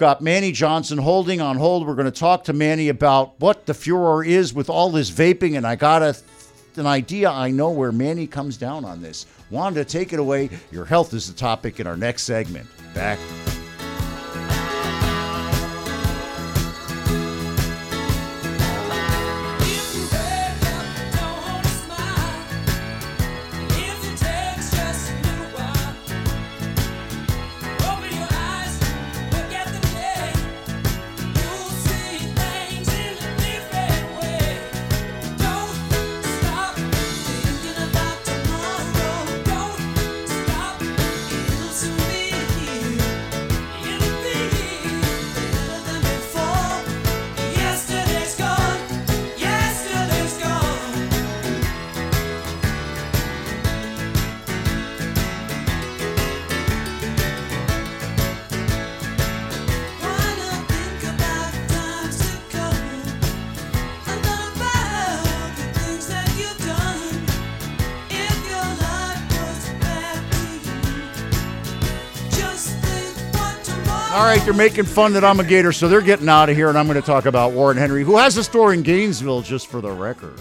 got Manny Johnson holding on hold. We're going to talk to Manny about what the furor is with all this vaping, and I got an idea. I know where Manny comes down on this. Wanda, take it away. Your health is the topic in our next segment. Back. All right, they're making fun that I'm a Gator, so they're getting out of here, and I'm going to talk about Warren Henry, who has a store in Gainesville, just for the record.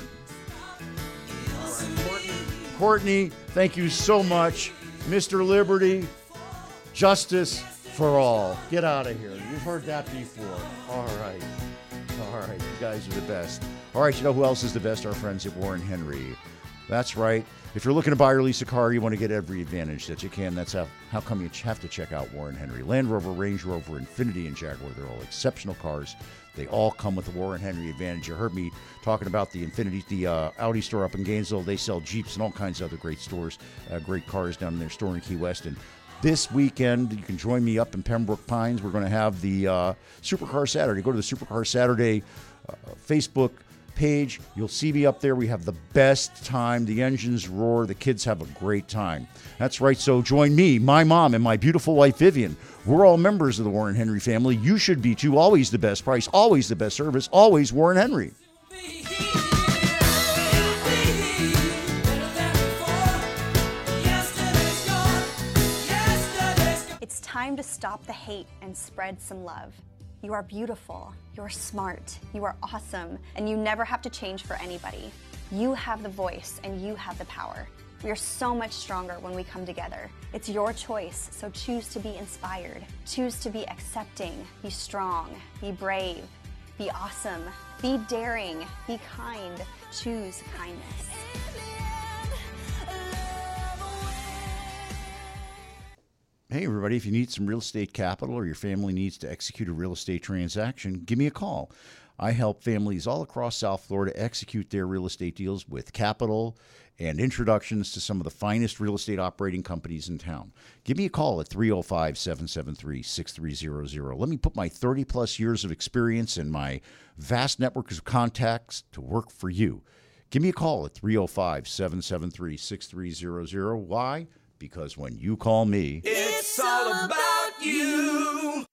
Courtney, thank you so much. Mr. Liberty, justice for all. Get out of here. You've heard that before. All right. You guys are the best. All right, you know who else is the best? Our friends at Warren Henry. That's right. If you're looking to buy or lease a car, you want to get every advantage that you can. That's how come you have to check out Warren Henry. Land Rover, Range Rover, Infiniti, and Jaguar. They're all exceptional cars. They all come with the Warren Henry advantage. You heard me talking about the Infiniti, the Audi store up in Gainesville. They sell Jeeps and all kinds of other great stores, great cars down in their store in Key West. And this weekend, you can join me up in Pembroke Pines. We're going to have the Supercar Saturday. Go to the Supercar Saturday Facebook page. You'll see me up there. We have the best time. The engines roar. The kids have a great time. That's right. So join me, my mom, and my beautiful wife, Vivian. We're all members of the Warren Henry family. You should be too. Always the best price. Always the best service. Always Warren Henry. It's time to stop the hate and spread some love. You are beautiful, you're smart, you are awesome, and you never have to change for anybody. You have the voice and you have the power. We are so much stronger when we come together. It's your choice, so choose to be inspired. Choose to be accepting, be strong, be brave, be awesome, be daring, be kind. Choose kindness. Hey, everybody, if you need some real estate capital or your family needs to execute a real estate transaction, give me a call. I help families all across South Florida execute their real estate deals with capital and introductions to some of the finest real estate operating companies in town. Give me a call at 305-773-6300. Let me put my 30-plus years of experience and my vast network of contacts to work for you. Give me a call at 305-773-6300. Why? Because when you call me, it's all about you.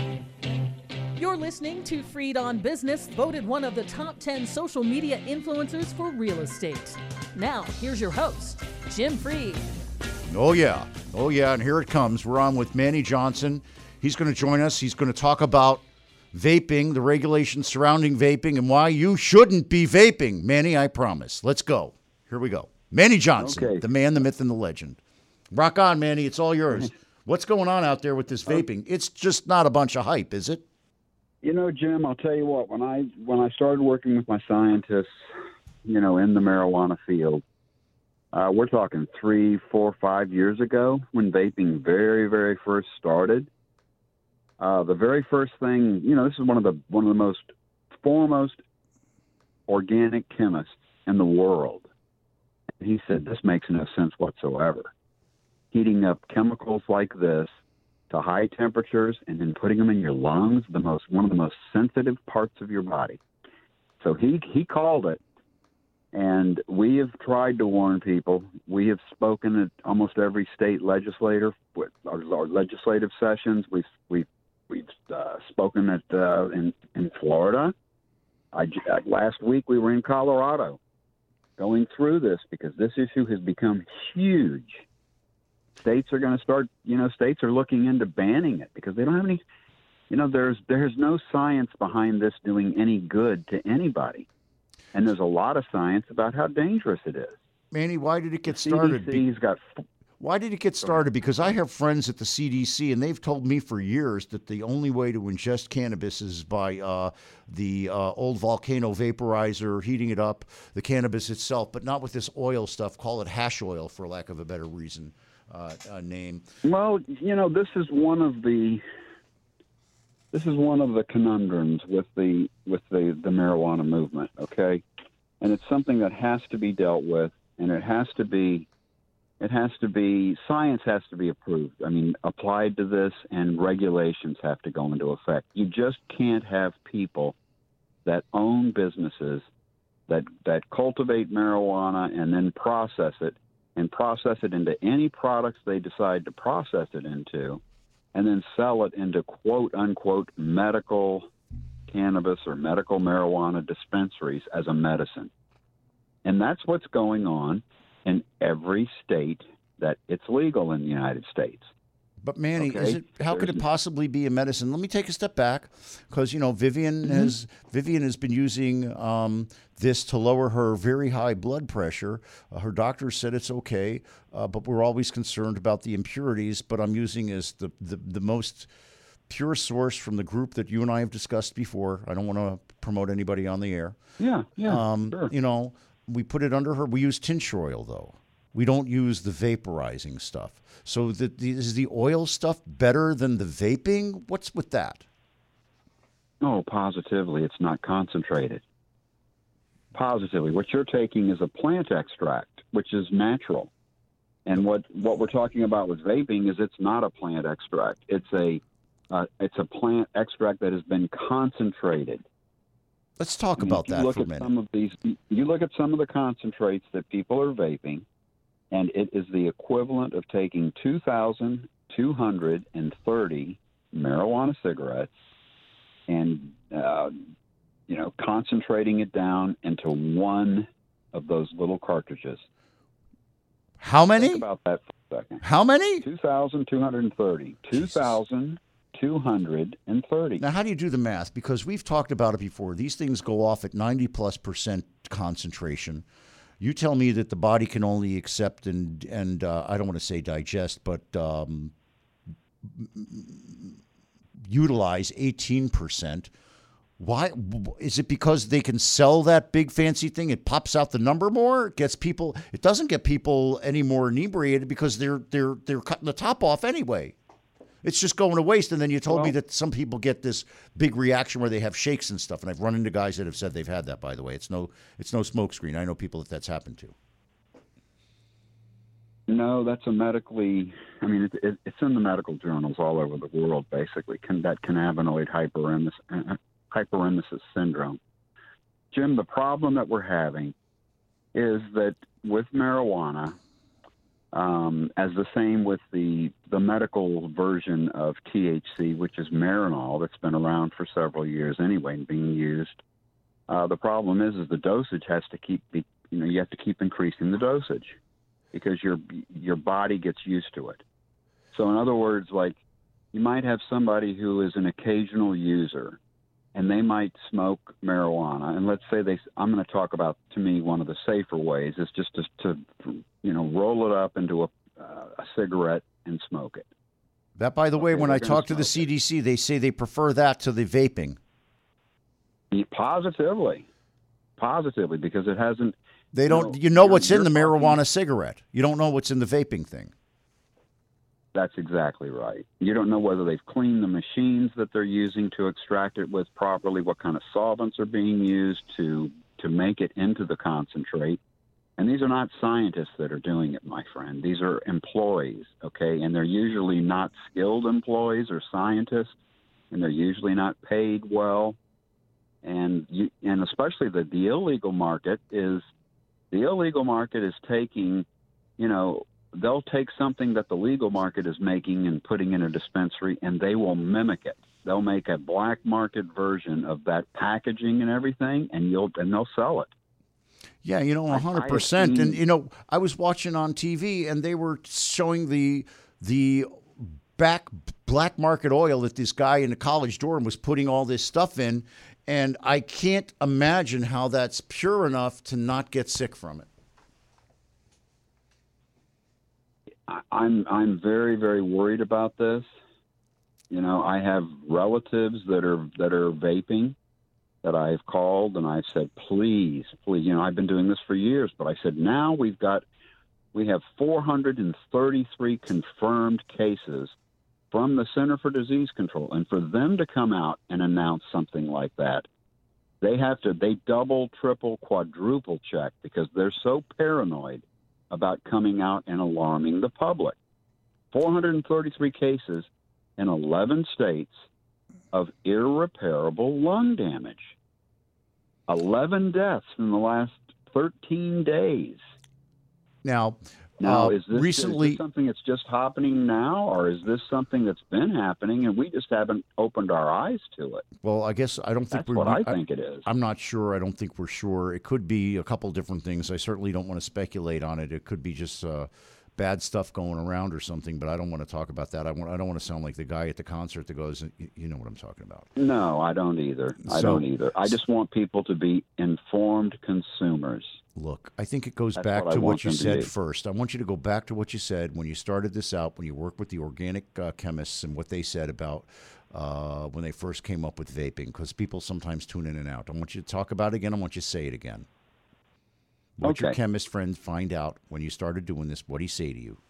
You're listening to Freed on Business, voted one of the top 10 social media influencers for real estate. Now, here's your host, Jim Freed. Oh yeah, and here it comes. We're on with Manny Johnson. He's going to join us. He's going to talk about vaping, the regulations surrounding vaping, and why you shouldn't be vaping. Manny, I promise. Let's go. Here we go. Manny Johnson, Okay. The man, the myth, and the legend. Rock on, Manny. It's all yours. What's going on out there with this vaping? It's just not a bunch of hype, is it? You know, Jim, I'll tell you what, when I started working with my scientists, you know, in the marijuana field, we're talking 3, 4, 5 years ago when vaping very, very first started. The very first thing, you know, this is one of the most foremost organic chemists in the world. He said, this makes no sense whatsoever. Heating up chemicals like this to high temperatures and then putting them in your lungs, one of the most sensitive parts of your body. So he called it, and we have tried to warn people. We have spoken at almost every state legislator with our legislative sessions. We've spoken at in Florida. Last week we were in Colorado going through this because this issue has become huge. States are going to start, states are looking into banning it because they don't have any there's no science behind this doing any good to anybody. And there's a lot of science about how dangerous it is. Manny, why did it get started? Why did it get started? Because I have friends at the CDC, and they've told me for years that the only way to ingest cannabis is by the old volcano vaporizer, heating it up, the cannabis itself, but not with this oil stuff. Call it hash oil, for lack of a better name. Well, this is one of the conundrums with the marijuana movement. Okay, and it's something that has to be dealt with, and science has to be approved. I mean, applied to this, and regulations have to go into effect. You just can't have people that own businesses that cultivate marijuana and then process it into any products they decide to process it into, and then sell it into quote unquote medical cannabis or medical marijuana dispensaries as a medicine. And that's what's going on in every state that it's legal in the United States. But Manny, how could it possibly be a medicine? Let me take a step back, because Vivian has been using this to lower her very high blood pressure. Her doctor said it's okay, but we're always concerned about the impurities. But I'm using as the most pure source from the group that you and I have discussed before. I don't want to promote anybody on the air. Yeah, sure. We put it under her. We use tincture oil, though. We don't use the vaporizing stuff. So is the oil stuff better than the vaping? What's with that? No, positively, it's not concentrated. Positively, what you're taking is a plant extract, which is natural. And what we're talking about with vaping is it's not a plant extract. It's a plant extract that has been concentrated. Let's talk about that for a minute. You look at some of the concentrates that people are vaping, and it is the equivalent of taking 2,230 marijuana cigarettes and concentrating it down into one of those little cartridges. How many? Think about that for a second. How many? 2,230. 2,230. Now, how do you do the math? Because we've talked about it before. These things go off at 90+% concentration. You tell me that the body can only accept and I don't want to say digest, but utilize 18%. Why is it? Because they can sell that big fancy thing? It pops out the number more. It gets people. It doesn't get people any more inebriated because they're cutting the top off anyway. It's just going to waste. And then you told me that some people get this big reaction where they have shakes and stuff. And I've run into guys that have said they've had that. By the way, it's no smokescreen. I know people that's happened to. No, that's a medically. I mean, it's in the medical journals all over the world. Basically, that cannabinoid hyperemesis syndrome. Jim, the problem that we're having is that with marijuana, as the same with the medical version of THC, which is Marinol, that's been around for several years anyway and being used. The problem is the dosage has to you have to keep increasing the dosage because your body gets used to it. So in other words, like you might have somebody who is an occasional user, and they might smoke marijuana. And let's say I'm going to talk about, to me, one of the safer ways is just to roll it up into a cigarette and smoke it. That, by the way, when I talk to the CDC, they say they prefer that to the vaping. Positively, because it hasn't. They don't. What's in the marijuana cigarette. You don't know what's in the vaping thing. That's exactly right. You don't know whether they've cleaned the machines that they're using to extract it with properly, what kind of solvents are being used to make it into the concentrate. And these are not scientists that are doing it, my friend. These are employees, okay? And they're usually not skilled employees or scientists, and they're usually not paid well. And especially the illegal market is taking, they'll take something that the legal market is making and putting in a dispensary, and they will mimic it. They'll make a black market version of that packaging and everything, and they'll sell it. Yeah, 100%. And I was watching on TV, and they were showing the black market oil that this guy in the college dorm was putting all this stuff in, and I can't imagine how that's pure enough to not get sick from it. I'm very, very worried about this. You know, I have relatives that are vaping that I've called, and I've said, please, you know, I've been doing this for years, but I said, now we have 433 confirmed cases from the Center for Disease Control, and for them to come out and announce something like that, they double, triple, quadruple check because they're so paranoid about coming out and alarming the public. 433 cases in 11 states of irreparable lung damage. 11 deaths in the last 13 days. Now, is this something that's just happening now, or is this something that's been happening and we just haven't opened our eyes to it? Well, I guess I don't think that's what I think it is. I'm not sure. I don't think we're sure. It could be a couple different things. I certainly don't want to speculate on it. It could be just bad stuff going around or something, but I don't want to talk about that. I don't want to sound like the guy at the concert that goes, you know what I'm talking about. No, I don't either. I just want people to be informed consumers. Look, I think it goes back to what you said first. I want you to go back to what you said when you started this out, when you worked with the organic chemists and what they said about when they first came up with vaping, because people sometimes tune in and out. I want you to talk about it again. I want you to say it again. What your chemist friends find out when you started doing this, what he say to you?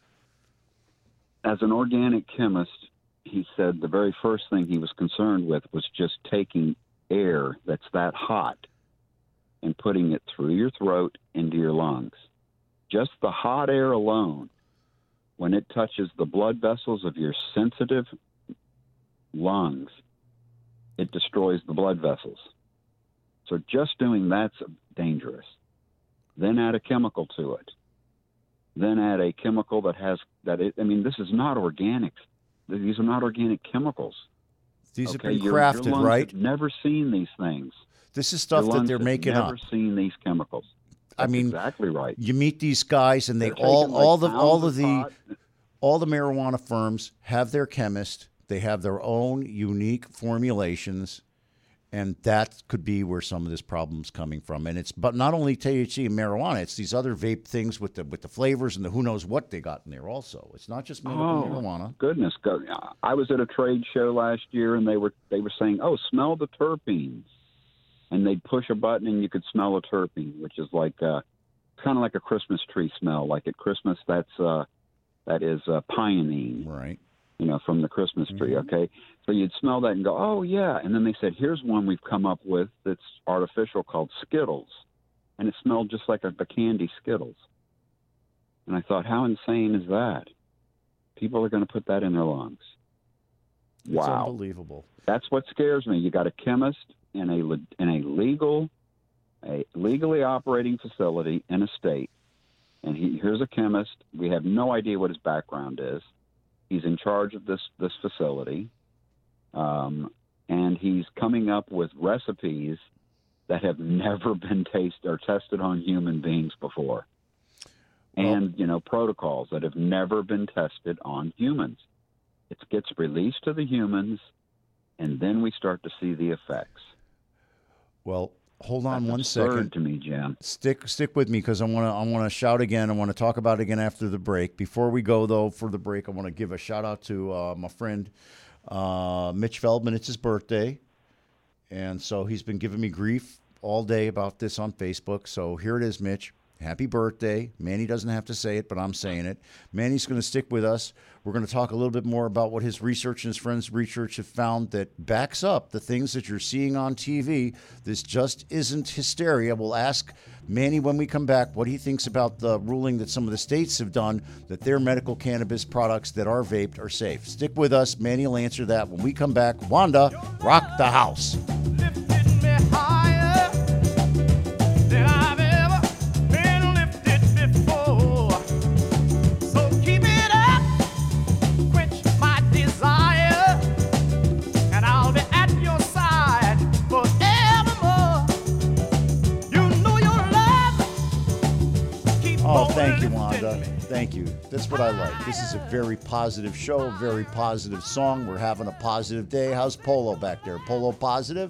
As an organic chemist, he said the very first thing he was concerned with was just taking air that's that hot and putting it through your throat into your lungs. Just the hot air alone, when it touches the blood vessels of your sensitive lungs, it destroys the blood vessels. So just doing that's dangerous. Then add a chemical to it. Then add a chemical this is not organic. These are not organic chemicals. These have been crafted, your lungs right? have never seen these things. This is stuff that they're making up. Never seen these chemicals. That's exactly right. You meet these guys, and they all the marijuana firms have their chemist. They have their own unique formulations, and that could be where some of this problem's coming from. And but not only THC and marijuana, it's these other vape things with the flavors and the who knows what they got in there. Also, it's not just marijuana. Goodness, I was at a trade show last year, and they were saying, "Oh, smell the terpenes." And they'd push a button and you could smell a terpene, which is like kind of like a Christmas tree smell. Like at Christmas, that is pinene, right? You know, from the Christmas tree. Mm-hmm. Okay, so you'd smell that and go, "Oh yeah." And then they said, "Here's one we've come up with that's artificial called Skittles," and it smelled just like the candy Skittles. And I thought, how insane is that? People are going to put that in their lungs. It's wow, unbelievable. That's what scares me. You got a chemist in a legally operating facility in a state, and here's a chemist. We have no idea what his background is. He's in charge of this facility, and he's coming up with recipes that have never been tasted or tested on human beings before, and protocols that have never been tested on humans. It gets released to the humans, and then we start to see the effects. Well, hold on one second. second. To me, Jim. Stick with me because I want to shout again. I want to talk about it again after the break. Before we go though, for the break, I want to give a shout out to my friend Mitch Feldman. It's his birthday, and so he's been giving me grief all day about this on Facebook. So here it is, Mitch. Happy birthday. Manny doesn't have to say it, but I'm saying it. Manny's going to stick with us. We're going to talk a little bit more about what his research and his friends' research have found that backs up the things that you're seeing on TV. This just isn't hysteria. We'll ask Manny when we come back what he thinks about the ruling that some of the states have done that their medical cannabis products that are vaped are safe. Stick with us. Manny will answer that when we come back. Wanda, rock the house. Thank you, Wanda. Thank you. That's what I like. This is a very positive show, a very positive song. We're having a positive day. How's Polo back there? Polo positive?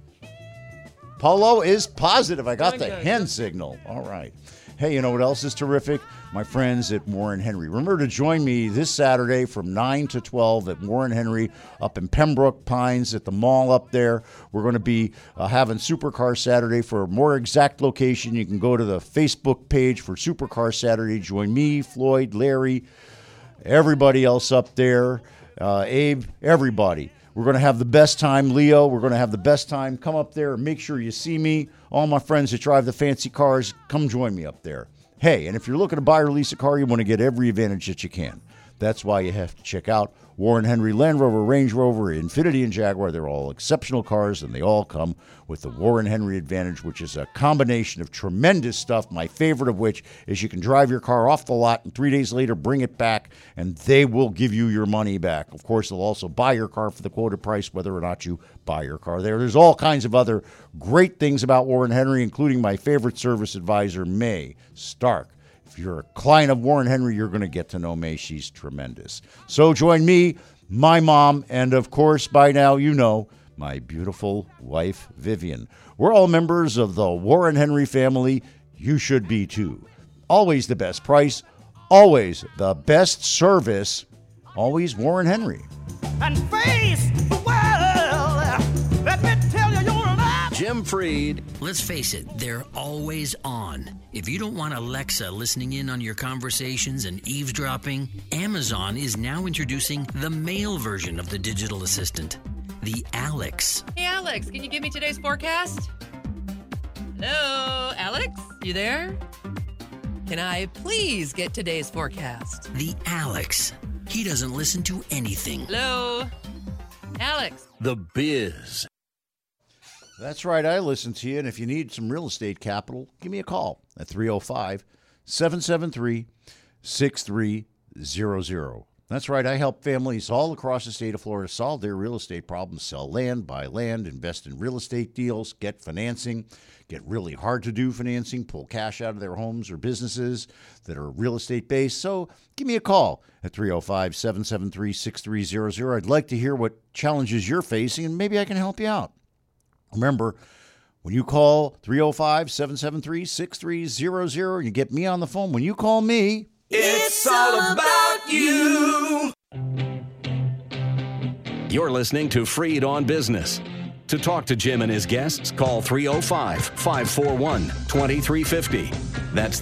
Polo is positive. I got the hand signal. All right. Hey, you know what else is terrific? My friends at Warren Henry. Remember to join me this Saturday from 9 to 12 at Warren Henry up in Pembroke Pines at the mall up there. We're going to be having Supercar Saturday. For a more exact location, you can go to the Facebook page for Supercar Saturday. Join me, Floyd, Larry, everybody else up there, Abe, everybody. We're going to have the best time. Leo, we're going to have the best time. Come up there and make sure you see me. All my friends that drive the fancy cars, come join me up there. Hey, and if you're looking to buy or lease a car, you want to get every advantage that you can. That's why you have to check out Warren Henry Land Rover, Range Rover, Infiniti, and Jaguar. They're all exceptional cars, and they all come with the Warren Henry Advantage, which is a combination of tremendous stuff, my favorite of which is you can drive your car off the lot and 3 days later bring it back, and they will give you your money back. Of course, they'll also buy your car for the quoted price, whether or not you buy your car there. There's all kinds of other great things about Warren Henry, including my favorite service advisor, May Stark. If you're a client of Warren Henry, you're going to get to know May. She's tremendous. So join me, my mom, and of course, by now you know, my beautiful wife, Vivian. We're all members of the Warren Henry family. You should be too. Always the best price, always the best service, always Warren Henry. And face the world. Let me tell you, you're alive. Jim Freed. Let's face it, they're always on. If you don't want Alexa listening in on your conversations and eavesdropping, Amazon is now introducing the male version of the digital assistant, the Alex. Hey, Alex, can you give me today's forecast? Hello, Alex? You there? Can I please get today's forecast? The Alex. He doesn't listen to anything. Hello? Alex? The Biz. That's right, I listen to you, and if you need some real estate capital, give me a call at 305-773-6300. That's right, I help families all across the state of Florida solve their real estate problems, sell land, buy land, invest in real estate deals, get financing, get really hard-to-do financing, pull cash out of their homes or businesses that are real estate-based. So give me a call at 305-773-6300. I'd like to hear what challenges you're facing, and maybe I can help you out. Remember, when you call 305-773-6300 and you get me on the phone, when you call me, It's all about you. You're listening to Freed on Business. To talk to Jim and his guests, call 305-541-2350. That's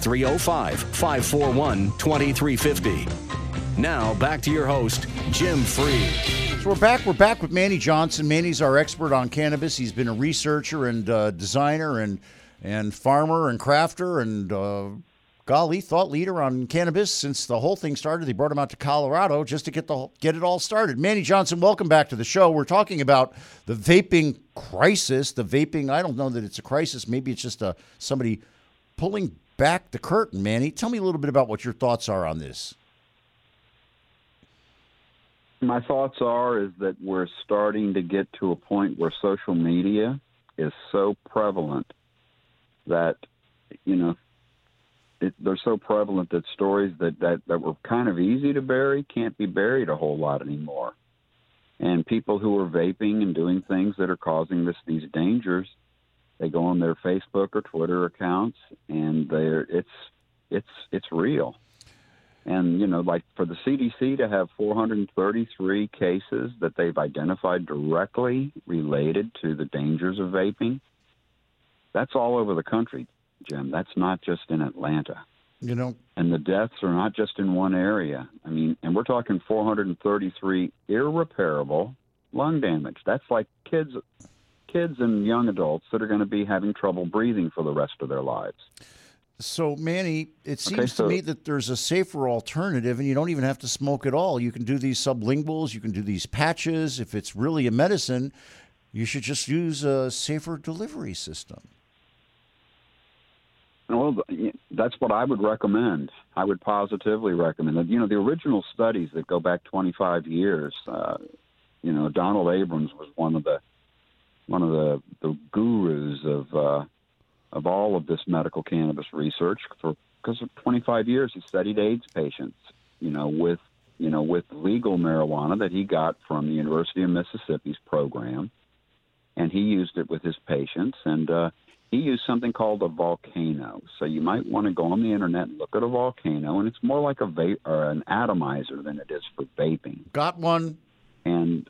305-541-2350. Now, back to your host, Jim Freed. So we're back with Manny Johnson. Manny's our expert on cannabis. He's been a researcher and designer and farmer and crafter and thought leader on cannabis since the whole thing started. They brought him out to Colorado just to get it all started. Manny Johnson, welcome back to the show. We're talking about the vaping crisis. The vaping, I don't know that it's a crisis. Maybe it's just somebody pulling back the curtain. Manny, tell me a little bit about what your thoughts are on this. My thoughts is that we're starting to get to a point where social media is so prevalent that, they're so prevalent that stories that were kind of easy to bury can't be buried a whole lot anymore. And people who are vaping and doing things that are causing these dangers, they go on their Facebook or Twitter accounts, and it's real. And, like for the CDC to have 433 cases that they've identified directly related to the dangers of vaping, that's all over the country, Jim. That's not just in Atlanta. And the deaths are not just in one area. And we're talking 433 irreparable lung damage. That's like kids and young adults that are going to be having trouble breathing for the rest of their lives. So, Manny, it seems to me that there's a safer alternative, and you don't even have to smoke at all. You can do these sublinguals. You can do these patches. If it's really a medicine, you should just use a safer delivery system. Well, that's what I would recommend. I would positively recommend it. The original studies that go back 25 years, Donald Abrams was one of the gurus of all of this medical cannabis research for because for 25 years he studied AIDS patients, with legal marijuana that he got from the University of Mississippi's program, and he used it with his patients, and he used something called a volcano. So you might want to go on the internet and look at a volcano, and it's more like a vape or an atomizer than it is for vaping. Got one. And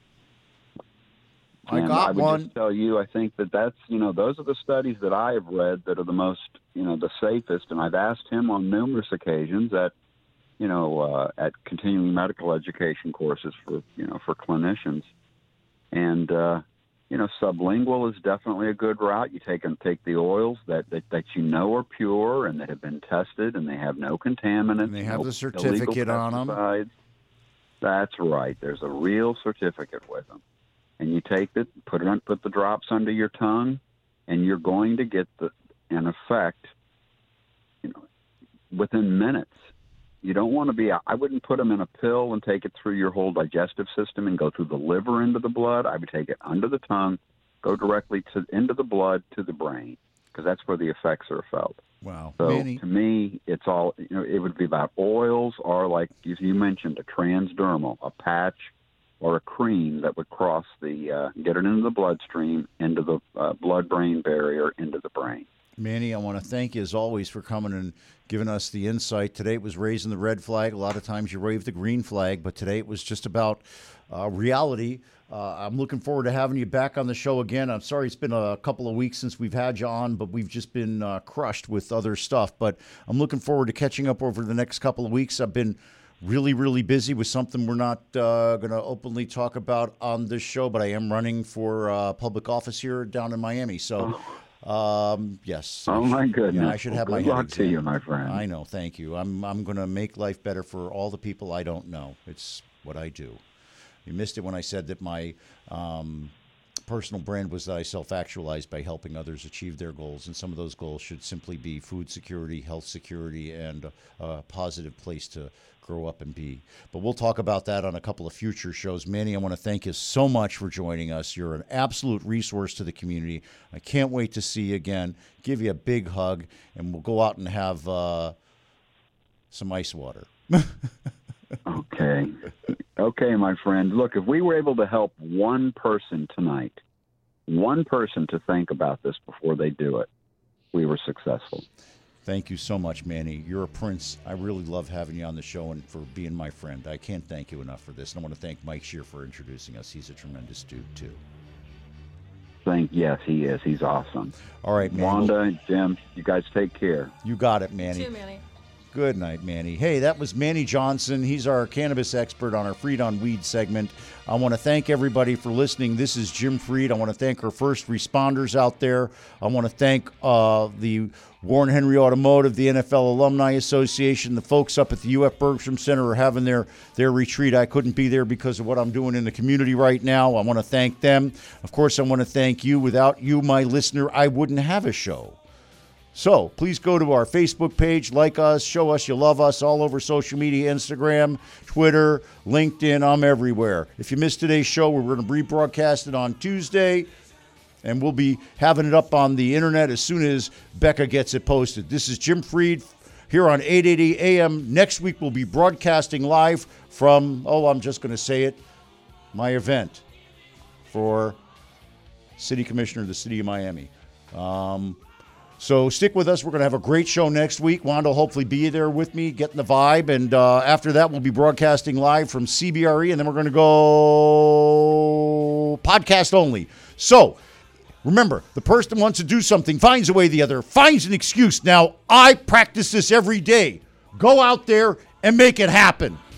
I would just tell you, I think that's, those are the studies that I have read that are the most, the safest. And I've asked him on numerous occasions at continuing medical education courses for clinicians. And, sublingual is definitely a good route. You take the oils that are pure and that have been tested and they have no contaminants. And they have the certificate on them. That's right. There's a real certificate with them. And you take it, put the drops under your tongue, and you're going to get an effect, within minutes. You don't want to be. I wouldn't put them in a pill and take it through your whole digestive system and go through the liver into the blood. I would take it under the tongue, go directly into the blood to the brain, because that's where the effects are felt. Wow. So to me, it's all. It would be about oils, or like you mentioned, a transdermal, a patch, or a cream that would cross get it into the bloodstream, into the blood-brain barrier, into the brain. Manny, I want to thank you as always for coming and giving us the insight. Today it was raising the red flag. A lot of times you wave the green flag, but today it was just about reality. I'm looking forward to having you back on the show again. I'm sorry it's been a couple of weeks since we've had you on, but we've just been crushed with other stuff. But I'm looking forward to catching up over the next couple of weeks. I've been really, really busy with something we're not going to openly talk about on this show, but I am running for public office here down in Miami. So, yes. Oh, my goodness. Yeah, I should have my head Good luck examined. to you, my friend. I know. Thank you. I'm going to make life better for all the people I don't know. It's what I do. You missed it when I said that my personal brand was that I self-actualized by helping others achieve their goals, and some of those goals should simply be food security, health security, and a positive place to grow up and be. But we'll talk about that on a couple of future shows. Manny, I want to thank you so much for joining us. You're an absolute resource to the community. I can't wait to see you again, give you a big hug, and we'll go out and have some ice water. Okay, my friend. Look, if we were able to help one person tonight, one person to think about this before they do it, we were successful. Thank you so much, Manny. You're a prince. I really love having you on the show and for being my friend. I can't thank you enough for this. And I want to thank Mike Shear for introducing us. He's a tremendous dude, too. Yes, he is. He's awesome. All right, Manny. Wanda, Jim, you guys take care. You got it, Manny. You too, Manny. Good night, Manny. Hey, that was Manny Johnson. He's our cannabis expert on our Freed on Weed segment. I want to thank everybody for listening. This is Jim Freed. I want to thank our first responders out there. I want to thank the Warren Henry Automotive, the NFL Alumni Association, the folks up at the UF Bergstrom Center are having their retreat. I couldn't be there because of what I'm doing in the community right now. I want to thank them. Of course, I want to thank you. Without you, my listener, I wouldn't have a show. So please go to our Facebook page, like us, show us you love us all over social media, Instagram, Twitter, LinkedIn. I'm everywhere. If you missed today's show, we're going to rebroadcast it on Tuesday, and we'll be having it up on the internet as soon as Becca gets it posted. This is Jim Freed here on 880 AM. Next week, we'll be broadcasting live from, I'm just going to say it, my event for City Commissioner of the City of Miami. So stick with us. We're going to have a great show next week. Wanda will hopefully be there with me, getting the vibe. And after that, we'll be broadcasting live from CBRE, and then we're going to go podcast only. So remember, the person that wants to do something finds a way, the other finds an excuse. Now, I practice this every day. Go out there and make it happen.